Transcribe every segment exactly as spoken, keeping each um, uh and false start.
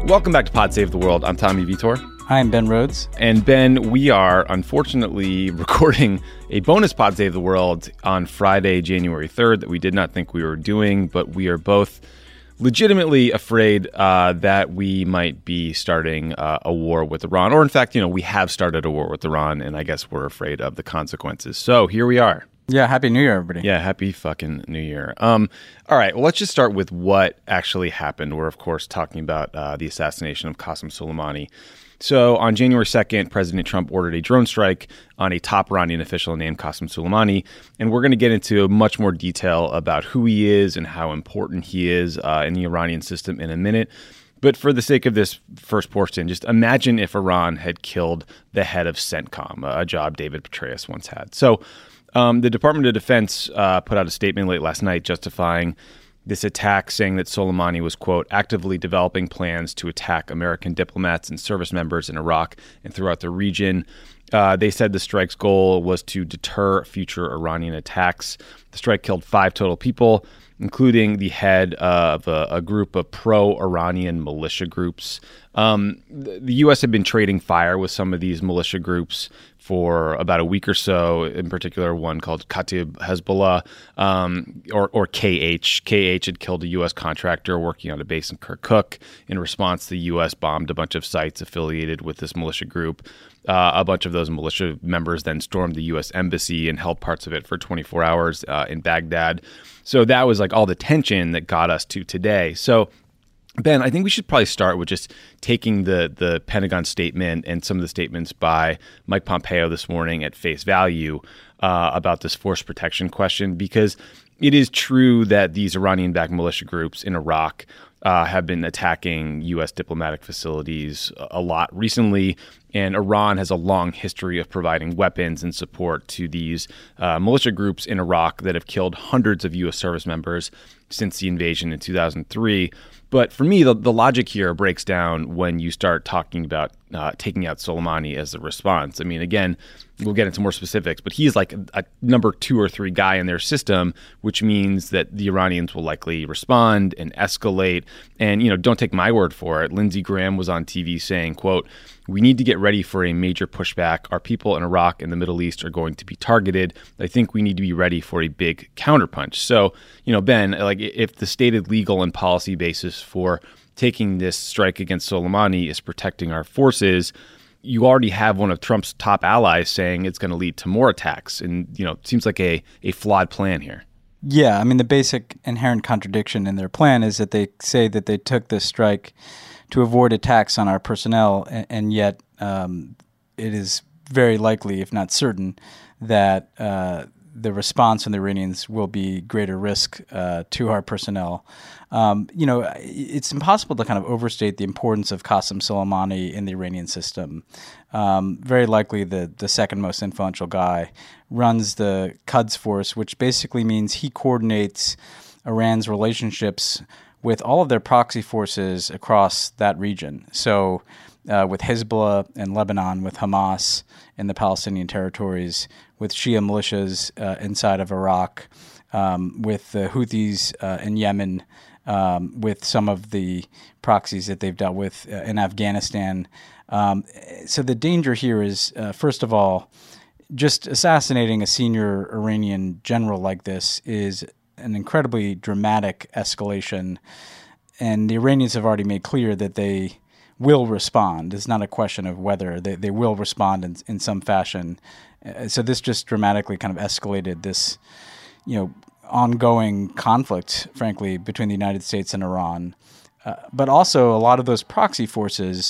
Welcome back to Pod Save the World. I'm Tommy Vitor. Hi, I'm Ben Rhodes. And Ben, we are unfortunately recording a bonus Pod Save the World on Friday, January third, that we did not think we were doing, but we are both legitimately afraid uh, that we might be starting uh, a war with Iran. Or in fact, you know, we have started a war with Iran, and I guess we're afraid of the consequences. So here we are. Yeah, Happy New Year, everybody. Yeah, Happy fucking New Year. Um, all right, well, let's just start with what actually happened. We're, of course, talking about uh, the assassination of Qasem Soleimani. So on January second, President Trump ordered a drone strike on a top Iranian official named Qasem Soleimani. And we're going to get into much more detail about who he is and how important he is uh, in the Iranian system in a minute. But for the sake of this first portion, just imagine if Iran had killed the head of CENTCOM, a job David Petraeus once had. So um, the Department of Defense uh, put out a statement late last night justifying this attack, saying that Soleimani was, quote, actively developing plans to attack American diplomats and service members in Iraq and throughout the region. Uh, they said the strike's goal was to deter future Iranian attacks. The strike killed five total people, including the head of a, a group of pro-Iranian militia groups. Um, the, the U S had been trading fire with some of these militia groups for about a week or so, in particular one called Kata'ib Hezbollah, um, or, or K H. K H had killed a U S contractor working on a base in Kirkuk. In response, the U S bombed a bunch of sites affiliated with this militia group. Uh, a bunch of those militia members then stormed the U S embassy and held parts of it for twenty-four hours uh, in Baghdad. So that was like all the tension that got us to today. So Ben, I think we should probably start with just taking the the Pentagon statement and some of the statements by Mike Pompeo this morning at face value uh, about this force protection question, because it is true that these Iranian-backed militia groups in Iraq uh, have been attacking U S diplomatic facilities a lot recently, and Iran has a long history of providing weapons and support to these uh, militia groups in Iraq that have killed hundreds of U S service members since the invasion in two thousand three. But for me, the, the logic here breaks down when you start talking about uh, taking out Soleimani as the response. I mean, again, we'll get into more specifics, but he's like a, a number two or three guy in their system, which means that the Iranians will likely respond and escalate. And, you know, don't take my word for it. Lindsey Graham was on T V saying, quote, "We need to get ready for a major pushback. Our people in Iraq and the Middle East are going to be targeted. I think we need to be ready for a big counterpunch." So, you know, Ben, like if the stated legal and policy basis for taking this strike against Soleimani is protecting our forces, you already have one of Trump's top allies saying it's going to lead to more attacks. And, you know, it seems like a, a flawed plan here. Yeah, I mean, the basic inherent contradiction in their plan is that they say that they took this strike to avoid attacks on our personnel, and, and yet um, it is very likely, if not certain, that uh, the response from the Iranians will be greater risk uh, to our personnel. Um, you know, it's impossible to kind of overstate the importance of Qasem Soleimani in the Iranian system. Um, very likely the, the second most influential guy, runs the Quds Force, which basically means he coordinates Iran's relationships with all of their proxy forces across that region. So uh, with Hezbollah in Lebanon, with Hamas in the Palestinian territories, with Shia militias uh, inside of Iraq, um, with the Houthis uh, in Yemen, um, with some of the proxies that they've dealt with uh, in Afghanistan. Um, so the danger here is, uh, first of all, just assassinating a senior Iranian general like this is an incredibly dramatic escalation, and the Iranians have already made clear that they will respond. It's not a question of whether. They, they will respond in, in some fashion. Uh, so this just dramatically kind of escalated this, you know, ongoing conflict, frankly, between the United States and Iran. Uh, but also a lot of those proxy forces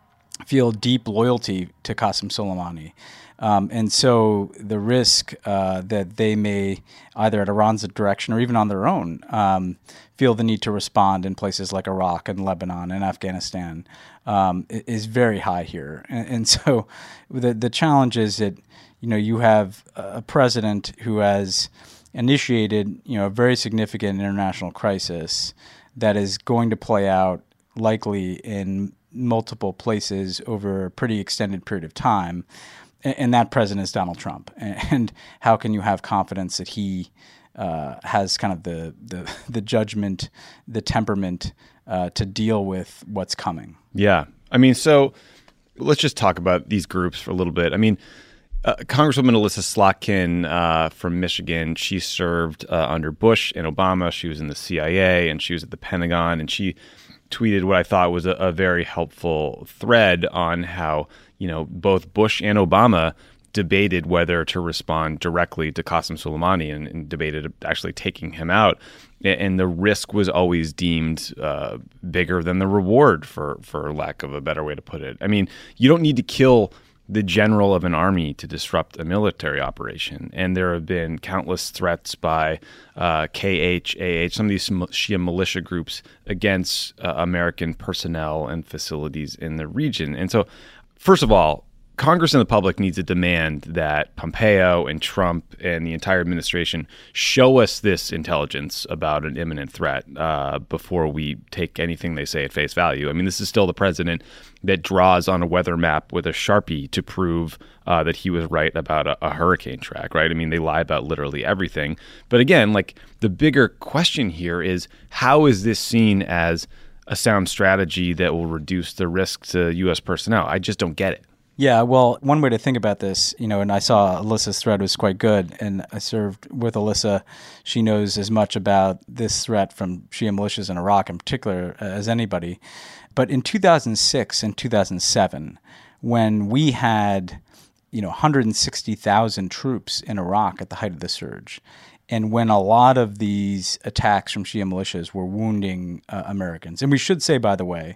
feel deep loyalty to Qasem Soleimani. Um, and so the risk uh, that they may, either at Iran's direction or even on their own, um, feel the need to respond in places like Iraq and Lebanon and Afghanistan um, is very high here. And, and so the the challenge is that, you know, you have a president who has initiated, you know, a very significant international crisis that is going to play out likely in multiple places over a pretty extended period of time. And that president is Donald Trump. And how can you have confidence that he uh, has kind of the, the the judgment, the temperament uh, to deal with what's coming. Yeah. I mean, so let's just talk about these groups for a little bit. I mean, uh, Congresswoman Elissa Slotkin uh, from Michigan, she served uh, under Bush and Obama. She was in the C I A and she was at the Pentagon, and she tweeted what I thought was a, a very helpful thread on how, you know, both Bush and Obama debated whether to respond directly to Qasem Soleimani and, and debated actually taking him out. And the risk was always deemed uh, bigger than the reward, for, for lack of a better way to put it. I mean, you don't need to kill the general of an army to disrupt a military operation. And there have been countless threats by uh, K H A H, some of these Shia militia groups, against uh, American personnel and facilities in the region. And so, first of all, Congress and the public needs to demand that Pompeo and Trump and the entire administration show us this intelligence about an imminent threat uh, before we take anything they say at face value. I mean, this is still the president that draws on a weather map with a Sharpie to prove uh, that he was right about a, a hurricane track, right? I mean, they lie about literally everything. But again, like, the bigger question here is, how is this seen as a sound strategy that will reduce the risk to U S personnel? I just don't get it. Yeah, well, one way to think about this, you know, and I saw Elissa's thread was quite good, and I served with Elissa. She knows as much about this threat from Shia militias in Iraq in particular as anybody. But in two thousand six and two thousand seven, when we had, you know, one hundred sixty thousand troops in Iraq at the height of the surge, and when a lot of these attacks from Shia militias were wounding uh, Americans, and we should say, by the way,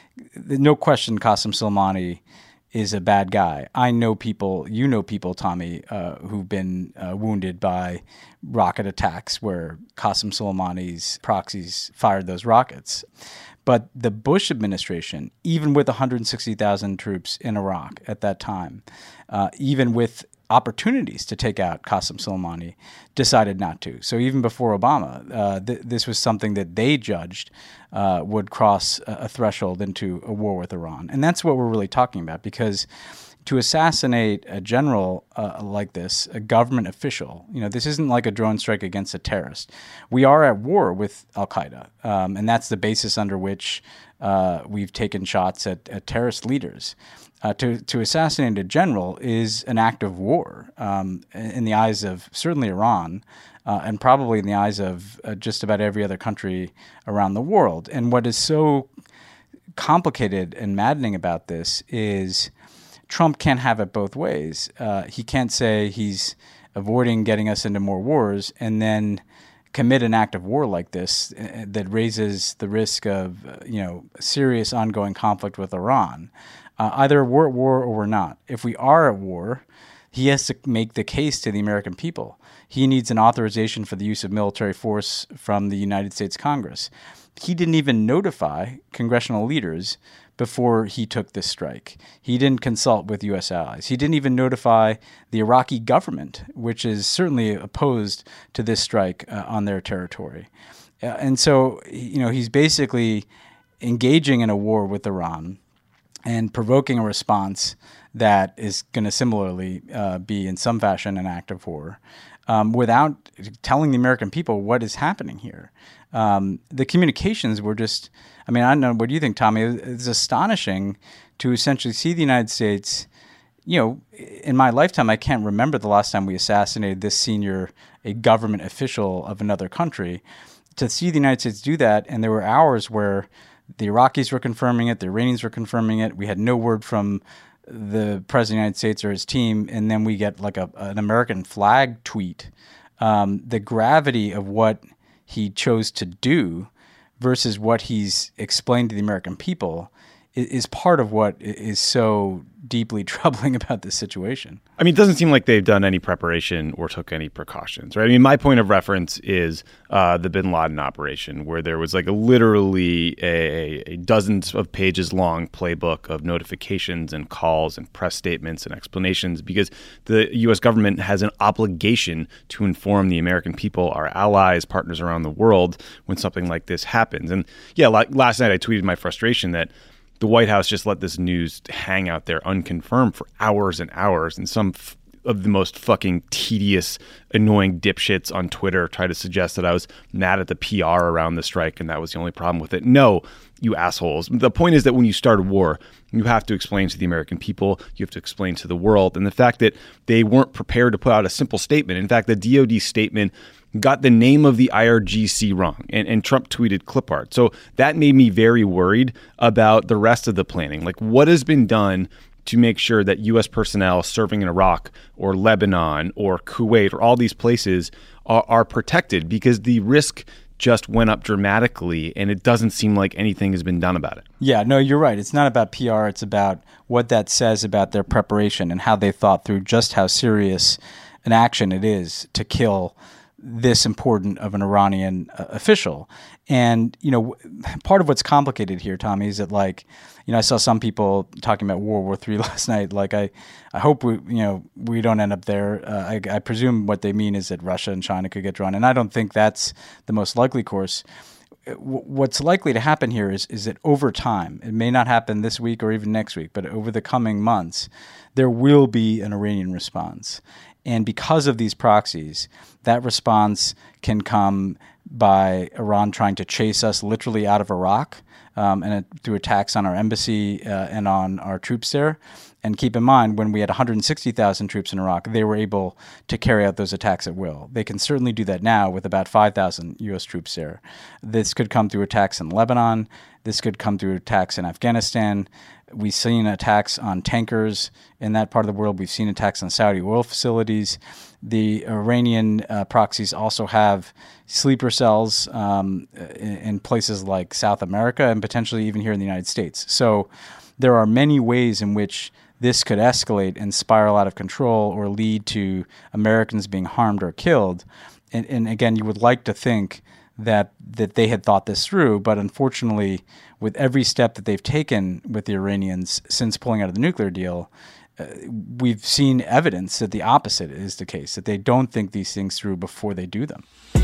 no question Qasem Soleimani is a bad guy. I know people, you know people, Tommy, uh, who've been uh, wounded by rocket attacks where Qasem Soleimani's proxies fired those rockets. But the Bush administration, even with one hundred sixty thousand troops in Iraq at that time, uh, even with opportunities to take out Qasem Soleimani, decided not to. So even before Obama, uh, th- this was something that they judged uh, would cross a, a threshold into a war with Iran. And that's what we're really talking about, because to assassinate a general uh, like this, a government official, you know, this isn't like a drone strike against a terrorist. We are at war with al-Qaeda, um, and that's the basis under which uh, we've taken shots at, at terrorist leaders. Uh, to, to assassinate a general is an act of war um, in the eyes of certainly Iran uh, and probably in the eyes of uh, just about every other country around the world. And what is so complicated and maddening about this is Trump can't have it both ways. Uh, he can't say he's avoiding getting us into more wars and then commit an act of war like this uh, that raises the risk of uh, you know serious ongoing conflict with Iran. Uh, either we're at war or we're not. If we are at war, he has to make the case to the American people. He needs an authorization for the use of military force from the United States Congress. He didn't even notify congressional leaders before he took this strike. He didn't consult with U S allies. He didn't even notify the Iraqi government, which is certainly opposed to this strike uh, on their territory. Uh, and so, you know, he's basically engaging in a war with Iran and provoking a response that is going to similarly uh, be in some fashion an act of war um, without telling the American people what is happening here. Um, the communications were just, I mean, I don't know, what do you think, Tommy? It's astonishing to essentially see the United States, you know, in my lifetime, I can't remember the last time we assassinated this senior, a government official of another country. To see the United States do that, and there were hours where the Iraqis were confirming it, the Iranians were confirming it. We had no word from the President of the United States or his team, and then we get like a, an American flag tweet. Um, the gravity of what he chose to do versus what he's explained to the American people is, is part of what is so deeply troubling about this situation. I mean, it doesn't seem like they've done any preparation or took any precautions, right? I mean, my point of reference is uh, the Bin Laden operation, where there was like a literally a, a dozens of pages long playbook of notifications and calls and press statements and explanations, because the U S government has an obligation to inform the American people, our allies, partners around the world, when something like this happens. And yeah, like last night I tweeted my frustration that the White House just let this news hang out there unconfirmed for hours and hours, and some f- of the most fucking tedious, annoying dipshits on Twitter try to suggest that I was mad at the P R around the strike and that was the only problem with it. No, you assholes. The point is that when you start a war, you have to explain to the American people, you have to explain to the world. And the fact that they weren't prepared to put out a simple statement. In fact, the D O D statement got the name of the I R G C wrong, and, and Trump tweeted clip art. So that made me very worried about the rest of the planning. Like, what has been done to make sure that U S personnel serving in Iraq or Lebanon or Kuwait or all these places are, are protected? Because the risk just went up dramatically, and it doesn't seem like anything has been done about it. Yeah, no, you're right. It's not about P R. It's about what that says about their preparation and how they thought through just how serious an action it is to kill this important of an Iranian uh, official. And, you know, part of what's complicated here, Tommy, is that, like, you know, I saw some people talking about World War Three last night. Like, I, I hope we, you know, we don't end up there. Uh, I, I presume what they mean is that Russia and China could get drawn. And I don't think that's the most likely course. What's likely to happen here is, is that over time, it may not happen this week or even next week, but over the coming months, there will be an Iranian response. And because of these proxies, that response can come by Iran trying to chase us literally out of Iraq, um, and it, through attacks on our embassy uh, and on our troops there. And keep in mind, when we had one hundred sixty thousand troops in Iraq, they were able to carry out those attacks at will. They can certainly do that now with about five thousand U S troops there. This could come through attacks in Lebanon. This could come through attacks in Afghanistan. We've seen attacks on tankers in that part of the world. We've seen attacks on Saudi oil facilities. The Iranian uh, proxies also have sleeper cells um, in, in places like South America and potentially even here in the United States. So there are many ways in which this could escalate and spiral out of control or lead to Americans being harmed or killed. And, and again, you would like to think that that they had thought this through, but unfortunately, with every step that they've taken with the Iranians since pulling out of the nuclear deal, uh, we've seen evidence that the opposite is the case, that they don't think these things through before they do them.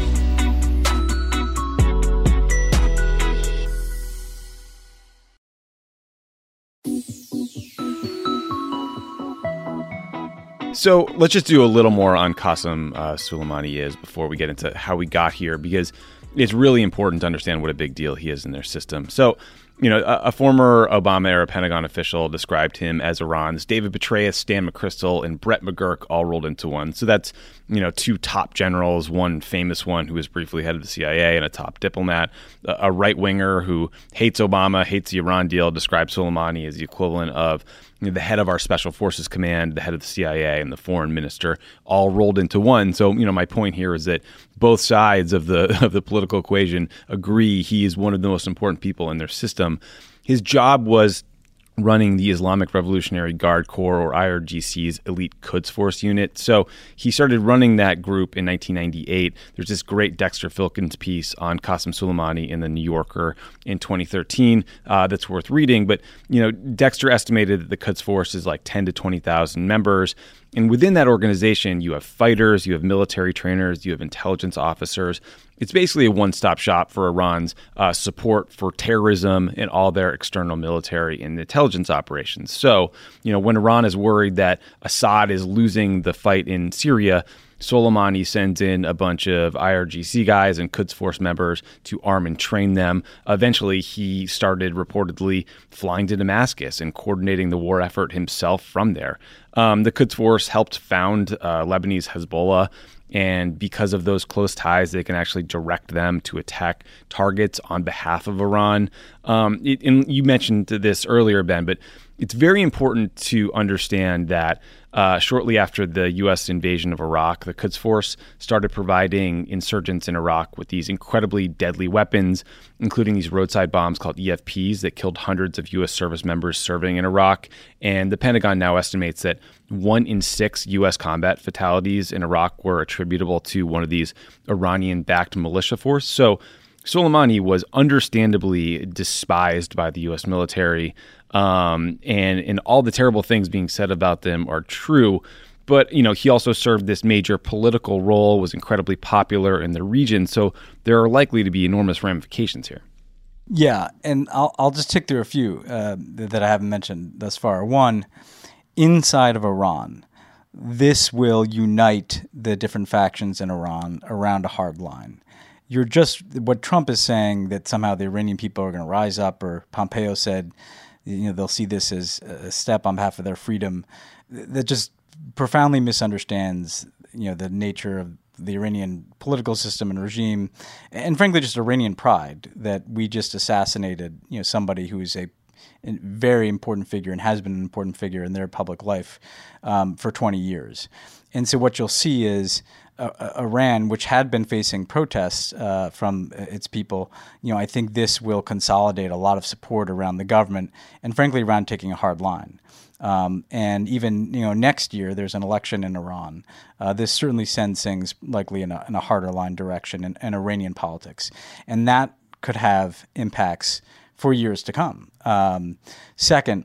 So let's just do a little more on Qasem uh, Soleimani is before we get into how we got here, because it's really important to understand what a big deal he is in their system. So, you know, a, a former Obama-era Pentagon official described him as Iran's David Petraeus, Stan McChrystal, and Brett McGurk all rolled into one. So that's, you know, two top generals, one famous one who was briefly head of the C I A and a top diplomat, a, a right-winger who hates Obama, hates the Iran deal, described Soleimani as the equivalent of, you know, the head of our Special Forces Command, the head of the C I A, and the foreign minister all rolled into one. So, you know, my point here is that both sides of the of the political equation agree he is one of the most important people in their system. His job was running the Islamic Revolutionary Guard Corps, or I R G C's elite Quds Force unit. So he started running that group in nineteen ninety-eight. There's this great Dexter Filkins piece on Qasem Soleimani in the New Yorker in twenty thirteen uh, that's worth reading. But, you know, Dexter estimated that the Quds Force is like ten to twenty thousand members. And within that organization, you have fighters, you have military trainers, you have intelligence officers. It's basically a one-stop shop for Iran's uh, support for terrorism and all their external military and intelligence operations. So, you know, when Iran is worried that Assad is losing the fight in Syria, Soleimani sends in a bunch of I R G C guys and Quds Force members to arm and train them. Eventually, he started reportedly flying to Damascus and coordinating the war effort himself from there. Um, the Quds Force helped found uh, Lebanese Hezbollah, and because of those close ties, they can actually direct them to attack targets on behalf of Iran. Um, it, and you mentioned this earlier, Ben, but it's very important to understand that uh, shortly after the U S invasion of Iraq, the Quds Force started providing insurgents in Iraq with these incredibly deadly weapons, including these roadside bombs called E F Ps that killed hundreds of U S service members serving in Iraq. And the Pentagon now estimates that one in six U S combat fatalities in Iraq were attributable to one of these Iranian-backed militia force. So Soleimani was understandably despised by the U S military, um, and, and all the terrible things being said about them are true. But, you know, he also served this major political role, was incredibly popular in the region, so there are likely to be enormous ramifications here. Yeah, and I'll, I'll just tick through a few uh, that I haven't mentioned thus far. One, inside of Iran, this will unite the different factions in Iran around a hard line. You're just what Trump is saying, that somehow the Iranian people are going to rise up, or Pompeo said, you know, they'll see this as a step on behalf of their freedom. That just profoundly misunderstands, you know, the nature of the Iranian political system and regime, and frankly, just Iranian pride that we just assassinated, you know, somebody who is a a very important figure and has been an important figure in their public life um, for twenty years. And so what you'll see is uh, uh, Iran, which had been facing protests uh, from its people, you know, I think this will consolidate a lot of support around the government and, frankly, around taking a hard line. Um, and even, you know, next year there's an election in Iran. Uh, this certainly sends things likely in a, in a harder line direction in, in Iranian politics. And that could have impacts for years to come. Um, second,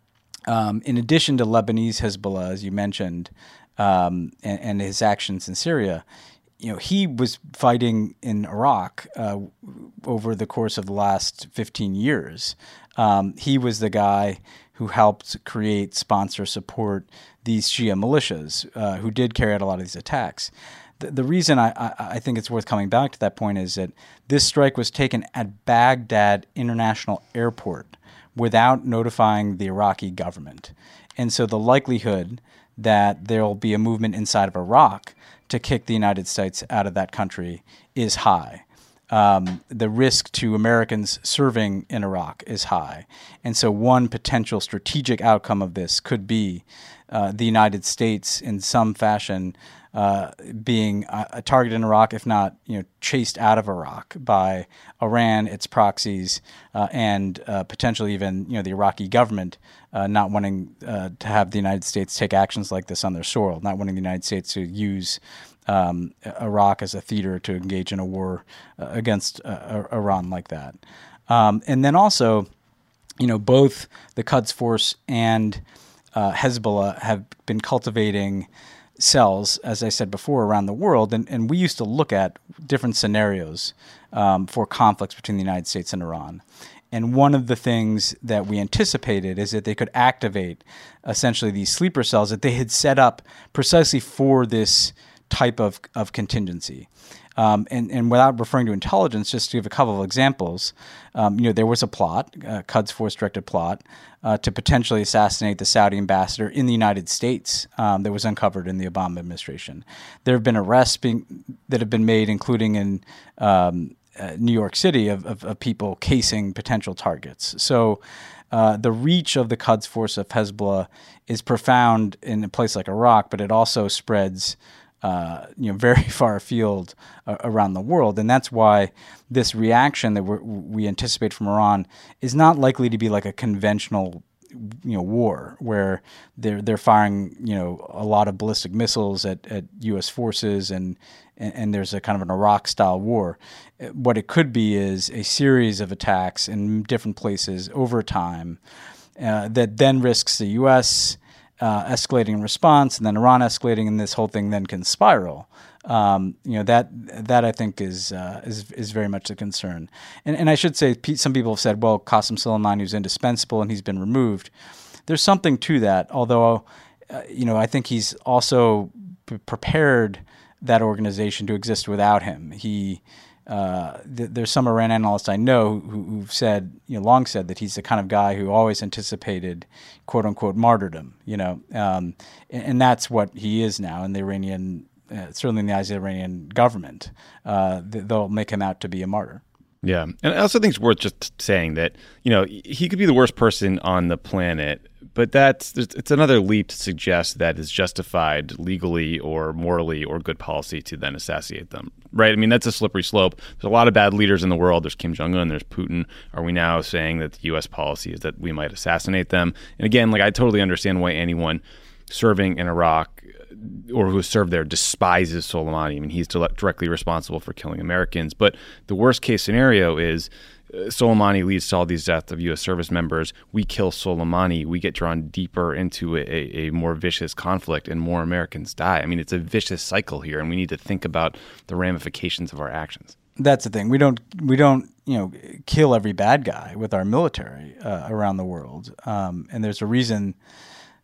um, in addition to Lebanese Hezbollah, as you mentioned, um, and, and his actions in Syria, you know, he was fighting in Iraq uh, over the course of the last fifteen years. Um, he was the guy who helped create, sponsor, support these Shia militias uh, who did carry out a lot of these attacks. The, the reason I, I, I think it's worth coming back to that point is that this strike was taken at Baghdad International Airport without notifying the Iraqi government. And so the likelihood that there will be a movement inside of Iraq to kick the United States out of that country is high. Um, the risk to Americans serving in Iraq is high. And so one potential strategic outcome of this could be uh, the United States in some fashion uh, being a, a target in Iraq, if not, you know, chased out of Iraq by Iran, its proxies, uh, and uh, potentially even, you know, the Iraqi government uh, not wanting uh, to have the United States take actions like this on their soil, not wanting the United States to use Um, Iraq as a theater to engage in a war uh, against uh, Iran like that. Um, and then also, you know, both the Quds Force and uh, Hezbollah have been cultivating cells, as I said before, around the world. And, and we used to look at different scenarios um, for conflicts between the United States and Iran. And one of the things that we anticipated is that they could activate essentially these sleeper cells that they had set up precisely for this type of, of contingency. Um, and, and without referring to intelligence, just to give a couple of examples, um, you know, there was a plot, a Quds Force-directed plot, uh, to potentially assassinate the Saudi ambassador in the United States um, that was uncovered in the Obama administration. There have been arrests being, that have been made, including in um, uh, New York City, of, of, of people casing potential targets. So uh, the reach of the Quds Force of Hezbollah is profound in a place like Iraq, but it also spreads Uh, you know, very far afield uh, around the world. And that's why this reaction that we're, we anticipate from Iran is not likely to be like a conventional, you know, war where they're they're firing, you know, a lot of ballistic missiles at, at U S forces and, and and there's a kind of an Iraq-style war. What it could be is a series of attacks in different places over time uh, that then risks the U S Uh, escalating in response, and then Iran escalating, and this whole thing then can spiral. Um, you know, that that I think is uh, is is very much a concern. And and I should say, some people have said, well, Qasem Soleimani was indispensable and he's been removed. There's something to that, although uh, you know, I think he's also p- prepared that organization to exist without him. He Uh, th- there's some Iran analysts I know who, who've said, you know, long said that he's the kind of guy who always anticipated, quote unquote, martyrdom, you know, um, and, and that's what he is now in the Iranian, uh, certainly in the eyes of the Iranian government. Uh, they'll make him out to be a martyr. Yeah. And I also think it's worth just saying that, you know, he could be the worst person on the planet, but that's it's another leap to suggest that it's justified legally or morally or good policy to then assassinate them, right? I mean, that's a slippery slope. There's a lot of bad leaders in the world. There's Kim Jong-un, there's Putin. Are we now saying that the U S policy is that we might assassinate them? And again, like, I totally understand why anyone serving in Iraq or who has served there despises Soleimani. I mean, he's directly responsible for killing Americans. But the worst case scenario is uh, Soleimani leads to all these deaths of U S service members. We kill Soleimani. We get drawn deeper into a, a, a more vicious conflict and more Americans die. I mean, it's a vicious cycle here, and we need to think about the ramifications of our actions. That's the thing. We don't we don't you know kill every bad guy with our military uh, around the world, um, and there's a reason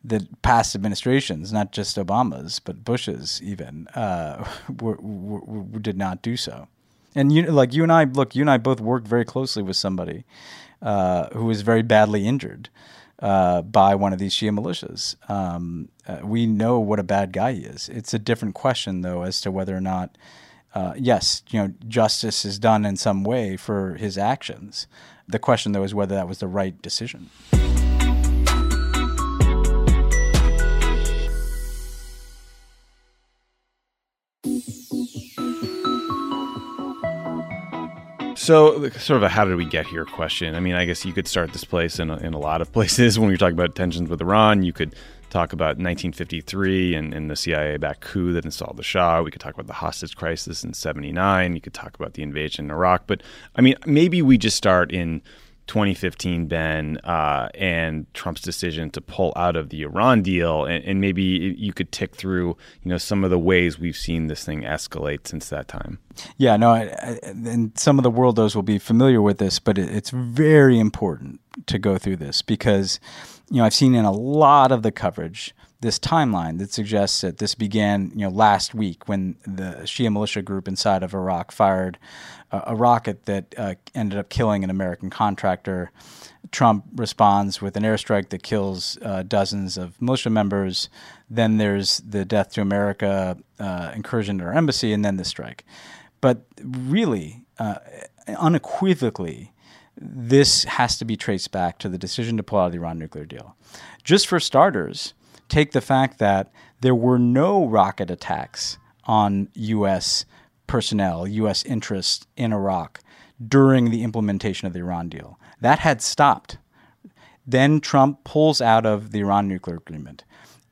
that past administrations, not just Obama's, but Bush's even, uh, were, were, were, did not do so. And you, like you and I, look, you and I both worked very closely with somebody uh, who was very badly injured uh, by one of these Shia militias. Um, uh, we know what a bad guy he is. It's a different question, though, as to whether or not, uh, yes, you know, justice is done in some way for his actions. The question, though, is whether that was the right decision. So, sort of a how did we get here question. I mean, I guess you could start this place in a, in a lot of places. When you're talking about tensions with Iran, you could talk about nineteen fifty-three and, and the C I A-backed coup that installed the Shah. We could talk about the hostage crisis in seventy-nine. You could talk about the invasion in Iraq. But, I mean, maybe we just start in twenty fifteen, Ben, uh, and Trump's decision to pull out of the Iran deal, and, and maybe you could tick through, you know, some of the ways we've seen this thing escalate since that time. Yeah, no, I, I, and some of the worldos will be familiar with this, but it, it's very important to go through this because, you know, I've seen in a lot of the coverage this timeline that suggests that this began, you know, last week when the Shia militia group inside of Iraq fired uh, a rocket that uh, ended up killing an American contractor. Trump responds with an airstrike that kills uh, dozens of militia members. Then there's the Death to America uh, incursion at our embassy, and then the strike. But really, uh, unequivocally, this has to be traced back to the decision to pull out of the Iran nuclear deal. Just for starters, take the fact that there were no rocket attacks on U S personnel, U S interests in Iraq during the implementation of the Iran deal. That had stopped. Then Trump pulls out of the Iran nuclear agreement.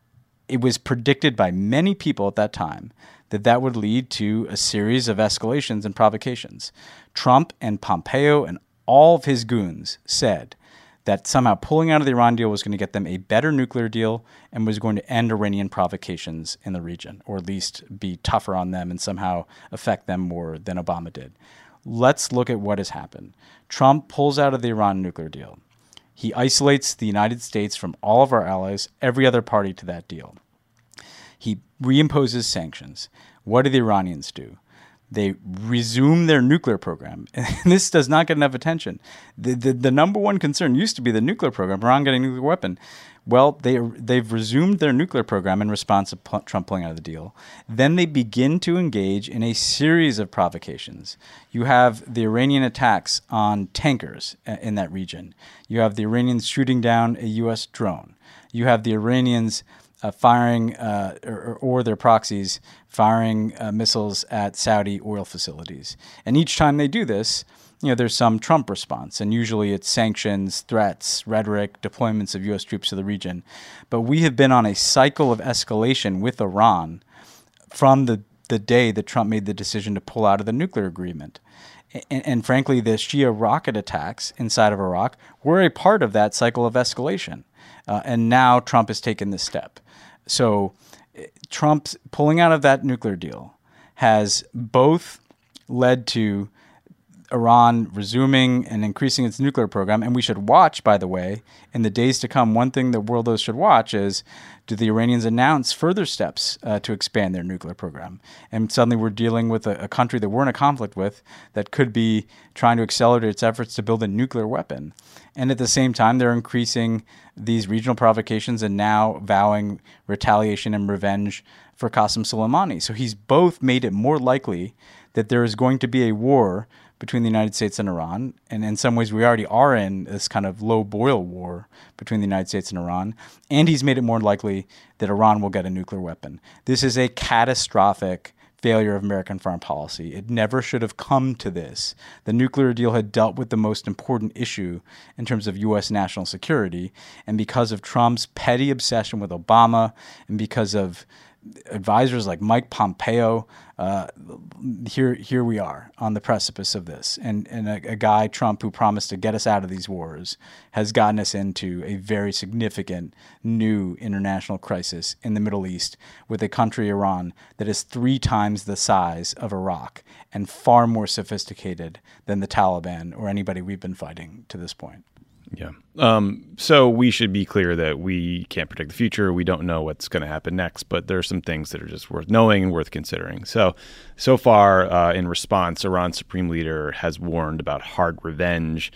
It was predicted by many people at that time that that would lead to a series of escalations and provocations. Trump and Pompeo and all of his goons said that somehow pulling out of the Iran deal was going to get them a better nuclear deal and was going to end Iranian provocations in the region, or at least be tougher on them and somehow affect them more than Obama did. Let's look at what has happened. Trump pulls out of the Iran nuclear deal. He isolates the United States from all of our allies, every other party to that deal. He reimposes sanctions. What do the Iranians do? They resume their nuclear program. And this does not get enough attention. The, the, the number one concern used to be the nuclear program, Iran getting a nuclear weapon. Well, they, they've resumed their nuclear program in response to P- Trump pulling out of the deal. Then they begin to engage in a series of provocations. You have the Iranian attacks on tankers in that region. You have the Iranians shooting down a U S drone. You have the Iranians Uh, firing uh, or, or their proxies firing uh, missiles at Saudi oil facilities. And each time they do this, you know, there's some Trump response. And usually it's sanctions, threats, rhetoric, deployments of U S troops to the region. But we have been on a cycle of escalation with Iran from the, the day that Trump made the decision to pull out of the nuclear agreement. And, and frankly, the Shia rocket attacks inside of Iraq were a part of that cycle of escalation. Uh, and now Trump has taken this step. So Trump's pulling out of that nuclear deal has both led to Iran resuming and increasing its nuclear program. And we should watch, by the way, in the days to come, one thing that worldos should watch is, do the Iranians announce further steps uh, to expand their nuclear program? And suddenly we're dealing with a, a country that we're in a conflict with that could be trying to accelerate its efforts to build a nuclear weapon. And at the same time, they're increasing these regional provocations and now vowing retaliation and revenge for Qasem Soleimani. So he's both made it more likely that there is going to be a war between the United States and Iran, and in some ways we already are in this kind of low-boil war between the United States and Iran, and he's made it more likely that Iran will get a nuclear weapon. This is a catastrophic failure of American foreign policy. It never should have come to this. The nuclear deal had dealt with the most important issue in terms of U S national security, and because of Trump's petty obsession with Obama and because of advisors like Mike Pompeo, uh, here here we are on the precipice of this. And, and a, a guy, Trump, who promised to get us out of these wars, has gotten us into a very significant new international crisis in the Middle East with a country, Iran, that is three times the size of Iraq and far more sophisticated than the Taliban or anybody we've been fighting to this point. Yeah. Um, so we should be clear that we can't predict the future. We don't know what's going to happen next, but there are some things that are just worth knowing and worth considering. So, so far uh, in response, Iran's supreme leader has warned about hard revenge.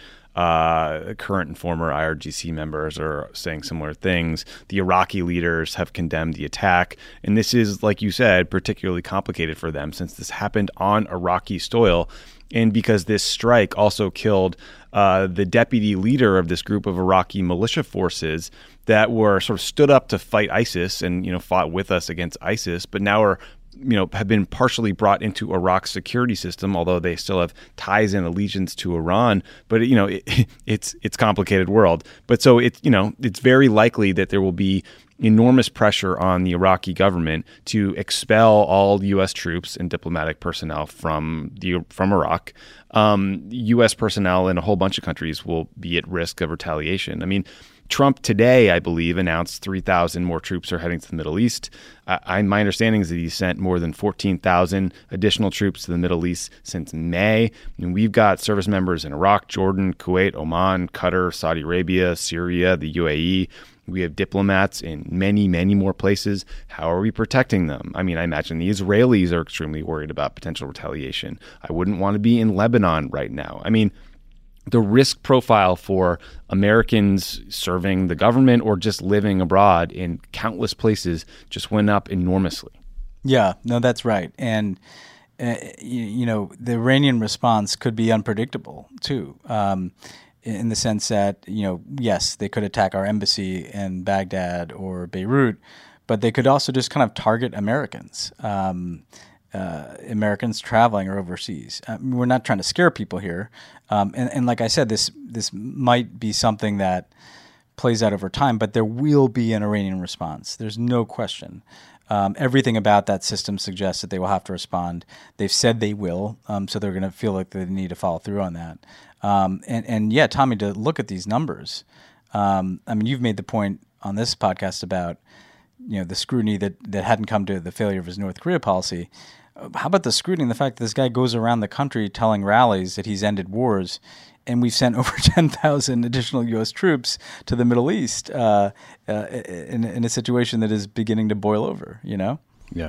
Uh, current and former I R G C members are saying similar things. The Iraqi leaders have condemned the attack. And this is, like you said, particularly complicated for them since this happened on Iraqi soil. And because this strike also killed uh, the deputy leader of this group of Iraqi militia forces that were sort of stood up to fight ISIS and, you know, fought with us against ISIS, but now are, you know, have been partially brought into Iraq's security system, although they still have ties and allegiance to Iran. But, you know, it, it's it's complicated world. But so it's, you know, it's very likely that there will be enormous pressure on the Iraqi government to expel all U S troops and diplomatic personnel from the from Iraq. Um, U S personnel in a whole bunch of countries will be at risk of retaliation. I mean, Trump today, I believe, announced three thousand more troops are heading to the Middle East. Uh, I, my understanding is that he sent more than fourteen thousand additional troops to the Middle East since May. And we've got service members in Iraq, Jordan, Kuwait, Oman, Qatar, Saudi Arabia, Syria, the U A E. We have diplomats in many, many more places. How are we protecting them? I mean, I imagine the Israelis are extremely worried about potential retaliation. I wouldn't want to be in Lebanon right now. I mean, the risk profile for Americans serving the government or just living abroad in countless places just went up enormously. Yeah, no, that's right. And, uh, you, you know, the Iranian response could be unpredictable, too. Um, in the sense that, you know, yes, they could attack our embassy in Baghdad or Beirut, but they could also just kind of target Americans, um, uh, Americans traveling or overseas. I mean, we're not trying to scare people here. Um, and, and like I said, this this might be something that plays out over time, but there will be an Iranian response. There's no question. Um, everything about that system suggests that they will have to respond. They've said they will, um, so they're going to feel like they need to follow through on that. Um, and, and yeah, Tommy, to look at these numbers, um, I mean, you've made the point on this podcast about, you know, the scrutiny that, that hadn't come to the failure of his North Korea policy. How about the scrutiny and the fact that this guy goes around the country telling rallies that he's ended wars, and we've sent over ten thousand additional U S troops to the Middle East uh, uh, in, in a situation that is beginning to boil over, you know? Yeah.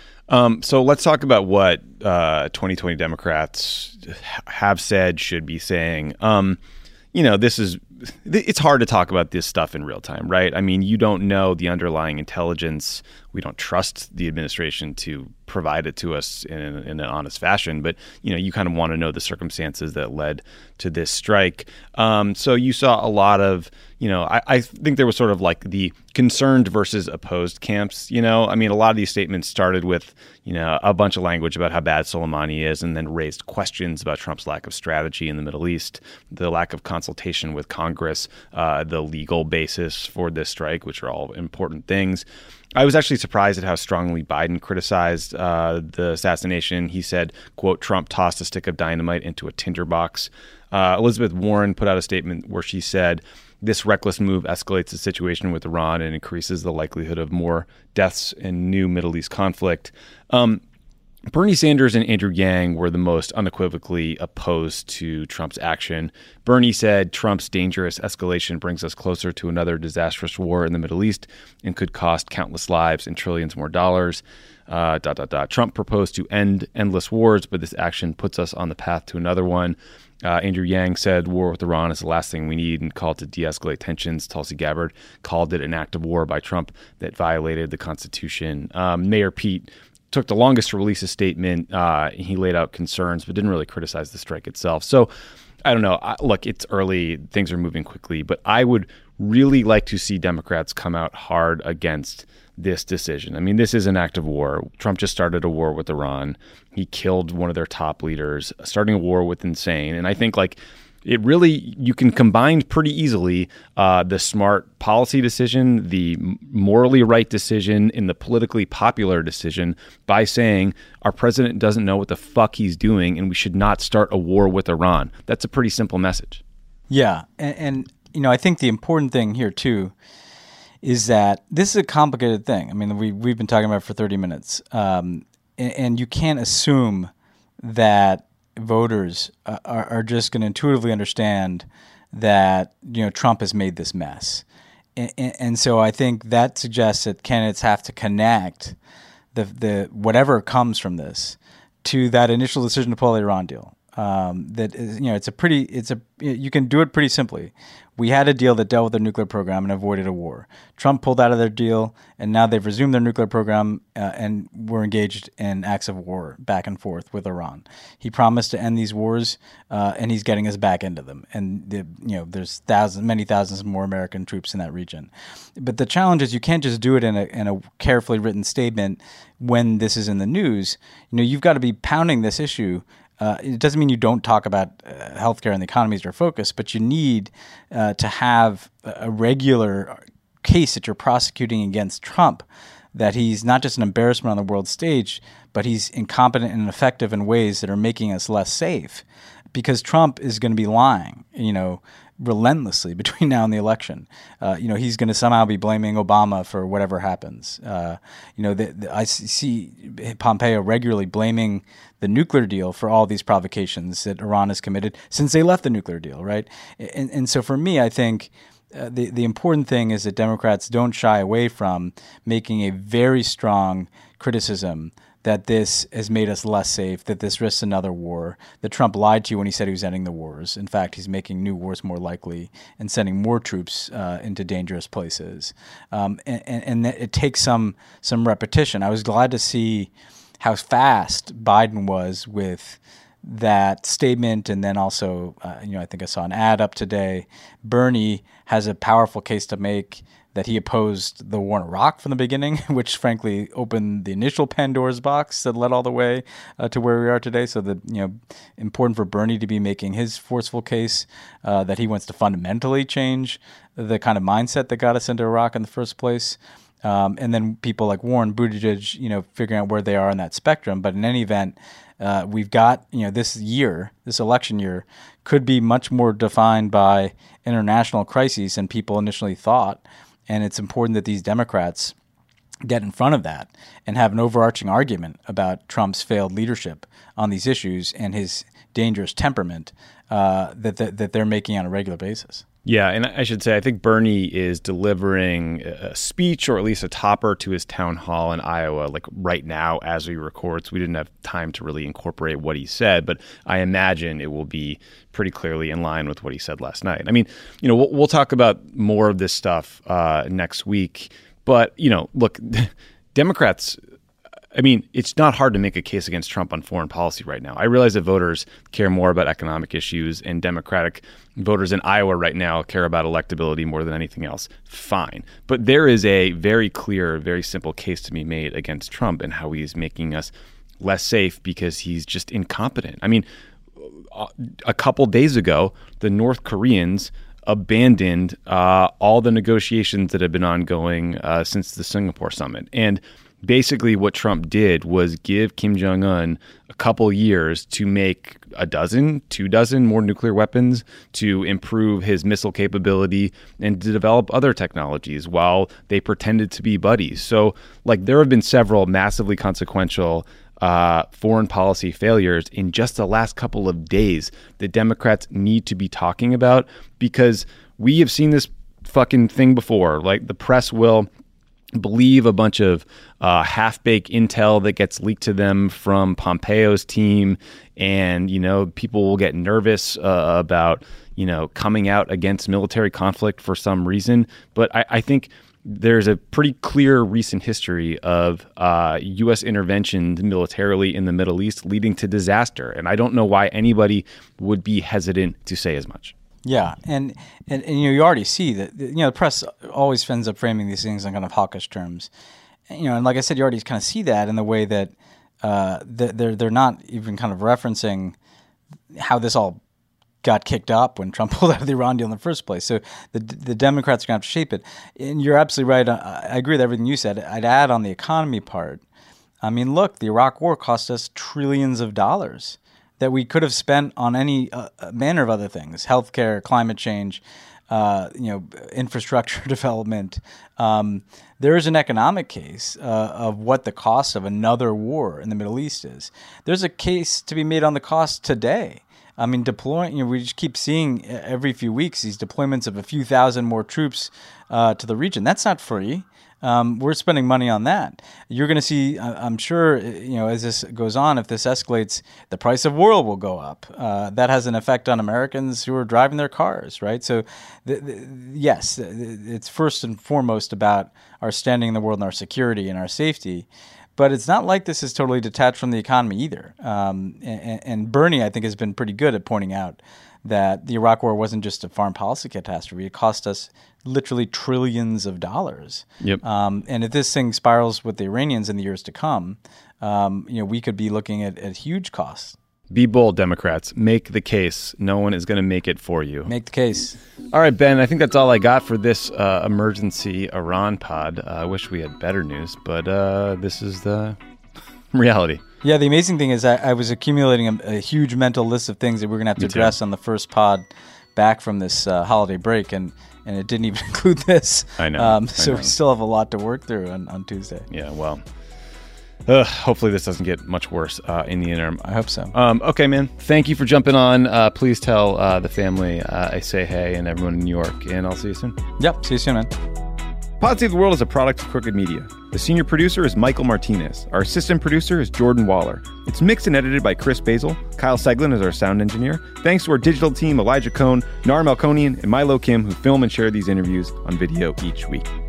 Um, so let's talk about what uh, twenty twenty Democrats have said, should be saying. Um, you know, this is it's hard to talk about this stuff in real time, right? I mean, you don't know the underlying intelligence. We don't trust the administration to provide it to us in, in an honest fashion. But, you know, you kind of want to know the circumstances that led to this strike. Um, so you saw a lot of, you know, I, I think there was sort of like the concerned versus opposed camps. You know, I mean, a lot of these statements started with, you know, a bunch of language about how bad Soleimani is, and then raised questions about Trump's lack of strategy in the Middle East, the lack of consultation with Congress, uh, the legal basis for this strike, which are all important things. I was actually surprised at how strongly Biden criticized uh, the assassination. He said, quote, Trump tossed a stick of dynamite into a tinderbox. Uh, Elizabeth Warren put out a statement where she said, this reckless move escalates the situation with Iran and increases the likelihood of more deaths and new Middle East conflict. Um, Bernie Sanders and Andrew Yang were the most unequivocally opposed to Trump's action. Bernie said Trump's dangerous escalation brings us closer to another disastrous war in the Middle East and could cost countless lives and trillions more dollars. Uh, dot, dot, dot. Trump proposed to end endless wars, but this action puts us on the path to another one. Uh, Andrew Yang said war with Iran is the last thing we need and called to de-escalate tensions. Tulsi Gabbard called it an act of war by Trump that violated the Constitution. Um, Mayor Pete took the longest to release a statement. Uh, he laid out concerns, but didn't really criticize the strike itself. So I don't know. I, look, it's early. Things are moving quickly, but I would really like to see Democrats come out hard against this decision. I mean, this is an act of war. Trump just started a war with Iran. He killed one of their top leaders, starting a war with insane. And I think like it really, you can combine pretty easily uh, the smart policy decision, the morally right decision, and the politically popular decision by saying our president doesn't know what the fuck he's doing and we should not start a war with Iran. That's a pretty simple message. Yeah. And, and you know, I think the important thing here, too, is that this is a complicated thing. I mean, we, we've been talking about it for thirty minutes. Um, and, and you can't assume that voters uh, are, are just going to intuitively understand that you know Trump has made this mess, and, and so I think that suggests that candidates have to connect the the whatever comes from this to that initial decision to pull the Iran deal. Um, that is, you know, it's a pretty, it's a, you can do it pretty simply. We had a deal that dealt with their nuclear program and avoided a war. Trump pulled out of their deal, and now they've resumed their nuclear program uh, and were engaged in acts of war back and forth with Iran. He promised to end these wars, uh, and he's getting us back into them. And the, you know, there's thousands, many thousands more American troops in that region. But the challenge is you can't just do it in a in a carefully written statement when this is in the news. You know, you've got to be pounding this issue. Uh, it doesn't mean you don't talk about uh, healthcare and the economy as your focus, but you need uh, to have a regular case that you're prosecuting against Trump, that he's not just an embarrassment on the world stage, but he's incompetent and ineffective in ways that are making us less safe. Because Trump is going to be lying, you know, relentlessly between now and the election. Uh, you know, he's going to somehow be blaming Obama for whatever happens. Uh, you know, the, the, I see Pompeo regularly blaming the nuclear deal for all these provocations that Iran has committed since they left the nuclear deal, right? And, and so for me, I think uh, the, the important thing is that Democrats don't shy away from making a very strong criticism that this has made us less safe, that this risks another war, that Trump lied to you when he said he was ending the wars. In fact, he's making new wars more likely and sending more troops uh, into dangerous places. Um, and, and, and it takes some some repetition. I was glad to see how fast Biden was with that statement, and then also, uh, you know, I think I saw an ad up today. Bernie has a powerful case to make that he opposed the war in Iraq from the beginning, which frankly opened the initial Pandora's box that led all the way uh, to where we are today. So, the you know, important for Bernie to be making his forceful case uh, that he wants to fundamentally change the kind of mindset that got us into Iraq in the first place. Um, and then people like Warren, Buttigieg, you know, figuring out where they are in that spectrum. But in any event, uh, we've got, you know, this year, this election year could be much more defined by international crises than people initially thought. And it's important that these Democrats get in front of that and have an overarching argument about Trump's failed leadership on these issues and his dangerous temperament uh, that, that that they're making on a regular basis. Yeah, and I should say, I think Bernie is delivering a speech or at least a topper to his town hall in Iowa, like right now as we record. So we didn't have time to really incorporate what he said, but I imagine it will be pretty clearly in line with what he said last night. I mean, you know, we'll, we'll talk about more of this stuff uh, next week, but, you know, look, Democrats, I mean, it's not hard to make a case against Trump on foreign policy right now. I realize that voters care more about economic issues, and Democratic voters in Iowa right now care about electability more than anything else. Fine. But there is a very clear, very simple case to be made against Trump and how he's making us less safe because he's just incompetent. I mean, a couple days ago, the North Koreans abandoned uh, all the negotiations that have been ongoing uh, since the Singapore summit. And basically what Trump did was give Kim Jong-un a couple years to make a dozen, two dozen more nuclear weapons, to improve his missile capability and to develop other technologies while they pretended to be buddies. So, like, there have been several massively consequential uh, foreign policy failures in just the last couple of days that Democrats need to be talking about, because we have seen this fucking thing before. Like, the press will believe a bunch of uh, half-baked intel that gets leaked to them from Pompeo's team, and, you know, people will get nervous uh, about, you know, coming out against military conflict for some reason. But I, I think there's a pretty clear recent history of uh, U S intervention militarily in the Middle East leading to disaster, and I don't know why anybody would be hesitant to say as much. Yeah, and, and and you know you already see that, you know, the press always ends up framing these things in kind of hawkish terms, you know, and like I said, you already kind of see that in the way that uh, they're they're not even kind of referencing how this all got kicked up when Trump pulled out of the Iran deal in the first place. So the the Democrats are going to have to shape it, and you're absolutely right. I, I agree with everything you said. I'd add on the economy part. I mean, look, the Iraq War cost us trillions of dollars that we could have spent on any uh, manner of other things: healthcare, climate change, uh, you know, infrastructure development. Um, there is an economic case uh, of what the cost of another war in the Middle East is. There's a case to be made on the cost today I mean, deploying, you know, we just keep seeing every few weeks these deployments of a few thousand more troops uh, to the region. That's not free. Um, we're spending money on that. You're going to see, I'm sure, you know, as this goes on, if this escalates, the price of oil will go up. Uh, that has an effect on Americans who are driving their cars, right? So, the, the, yes, it's first and foremost about our standing in the world and our security and our safety. But it's not like this is totally detached from the economy either. Um, and, and Bernie, I think, has been pretty good at pointing out that the Iraq War wasn't just a foreign policy catastrophe. It cost us literally trillions of dollars. Yep. Um, and if this thing spirals with the Iranians in the years to come, um, you know, we could be looking at, at huge costs. Be bold, Democrats. Make the case. No one is going to make it for you. Make the case. All right, Ben, I think that's all I got for this uh, emergency Iran pod. Uh, I wish we had better news, but uh, this is the reality. Yeah, the amazing thing is I, I was accumulating a, a huge mental list of things that we're going to have to Me too. address on the first pod back from this uh, holiday break, and, and it didn't even include this. I know. Um, I so know. we still have a lot to work through on, on Tuesday. Yeah, well, uh, hopefully this doesn't get much worse uh, in the interim. I hope so. Um, okay, man. Thank you for jumping on. Uh, please tell uh, the family uh, I say hey and everyone in New York, and I'll see you soon. Yep, see you soon, man. Pod Save the World is a product of Crooked Media. The senior producer is Michael Martinez. Our assistant producer is Jordan Waller. It's mixed and edited by Chris Basil. Kyle Seglin is our sound engineer. Thanks to our digital team, Elijah Cohn, Nar Melkonian, and Milo Kim, who film and share these interviews on video each week.